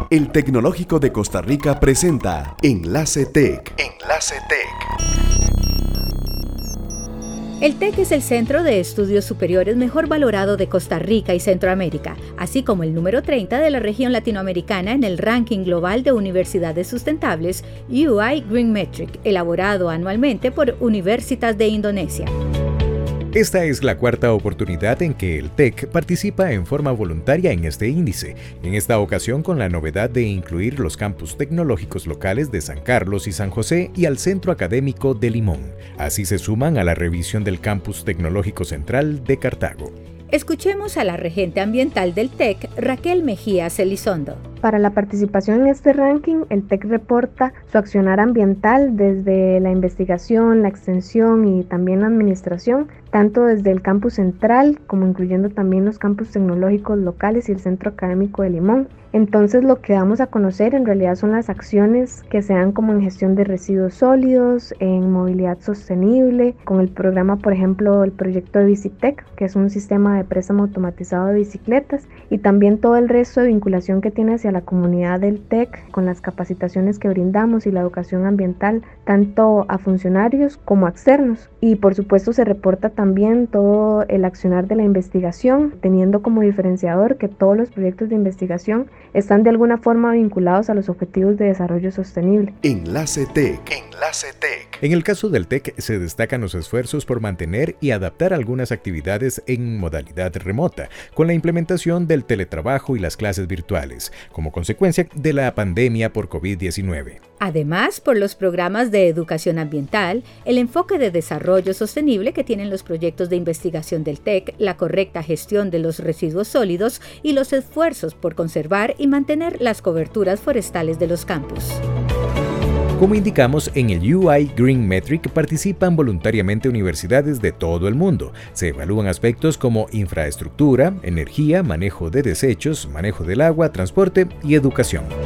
El Tecnológico de Costa Rica presenta Enlace Tech. Enlace Tech. El TEC es el centro de estudios superiores mejor valorado de Costa Rica y Centroamérica, así como el número 30 de la región latinoamericana en el ranking global de universidades sustentables UI Green Metric, elaborado anualmente por Universitas de Indonesia. Esta es la cuarta oportunidad en que el TEC participa en forma voluntaria en este índice, en esta ocasión con la novedad de incluir los campus tecnológicos locales de San Carlos y San José y al Centro Académico de Limón. Así se suman a la revisión del Campus Tecnológico Central de Cartago. Escuchemos a la regente ambiental del TEC, Raquel Mejías Elizondo. Para la participación en este ranking, el TEC reporta su accionar ambiental desde la investigación, la extensión y también la administración, tanto desde el campus central como incluyendo también los campus tecnológicos locales y el Centro Académico de Limón. Entonces lo que damos a conocer en realidad son las acciones que se dan como en gestión de residuos sólidos, en movilidad sostenible, con el programa, por ejemplo, el proyecto de Bicitec, que es un sistema de préstamo automatizado de bicicletas, y también todo el resto de vinculación que tiene hacia la comunidad del TEC, con las capacitaciones que brindamos y la educación ambiental, tanto a funcionarios como a externos. Y por supuesto se reporta también todo el accionar de la investigación, teniendo como diferenciador que todos los proyectos de investigación están de alguna forma vinculados a los objetivos de desarrollo sostenible. Enlace Tech. Enlace Tech. En el caso del TEC se destacan los esfuerzos por mantener y adaptar algunas actividades en modalidad remota, con la implementación del teletrabajo y las clases virtuales, como consecuencia de la pandemia por COVID-19. Además, por los programas de educación ambiental, el enfoque de desarrollo sostenible que tienen los proyectos de investigación del TEC, la correcta gestión de los residuos sólidos y los esfuerzos por conservar y mantener las coberturas forestales de los campus. Como indicamos, en el UI Green Metric participan voluntariamente universidades de todo el mundo. Se evalúan aspectos como infraestructura, energía, manejo de desechos, manejo del agua, transporte y educación.